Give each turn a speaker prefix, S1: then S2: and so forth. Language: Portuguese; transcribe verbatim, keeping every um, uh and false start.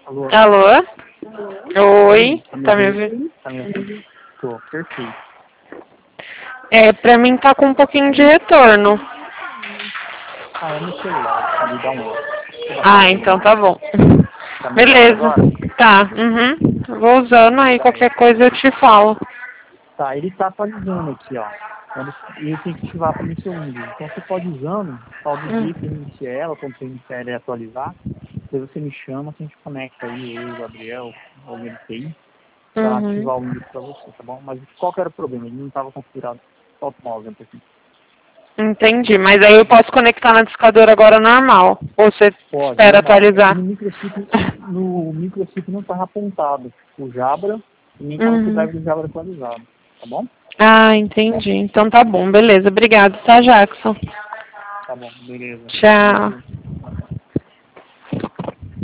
S1: Alô?
S2: Alô? Oi,
S1: Tá me
S2: tá me
S1: ouvindo?
S2: ouvindo?
S1: Tá me ouvindo? Tô, perfeito.
S2: É, pra mim tá com um pouquinho de retorno.
S1: Ah, é no celular. Ele dá um eco. Deixa eu baixar o
S2: Ah, então
S1: volume.
S2: tá bom.
S1: Tá melhor
S2: Beleza.
S1: agora?
S2: Tá, uhum. Vou usando, aí
S1: Tá,
S2: qualquer coisa eu te falo.
S1: tá, ele tá atualizando aqui, ó. Quando- E eu tenho que ativar para mim seu Windows. Então você pode ir usando, todo
S2: Hum.
S1: dia que inicia ela, quando você iniciar ela e atualizar, depois você me chama, que a gente conecta aí, eu, o Gabriel, alguém do T I, para
S2: Uhum.
S1: ativar o Windows para você, tá bom? Mas qual que era o problema? Ele não estava configurado. Solta o mouse um pouquinho.
S2: Entendi, mas aí eu posso conectar na discadora agora normal. Ou você
S1: Pode,
S2: espera
S1: normal. É que
S2: atualizar?
S1: no microchip, no microchip não estava apontado o Jabra e nem estava com o
S2: Uhum.
S1: drive do Jabra atualizado, tá bom?
S2: Ah, entendi. Então tá bom, beleza. Obrigado, tá, Jackson?
S1: Tá bom, beleza. Tamo
S2: Tchau.
S1: junto.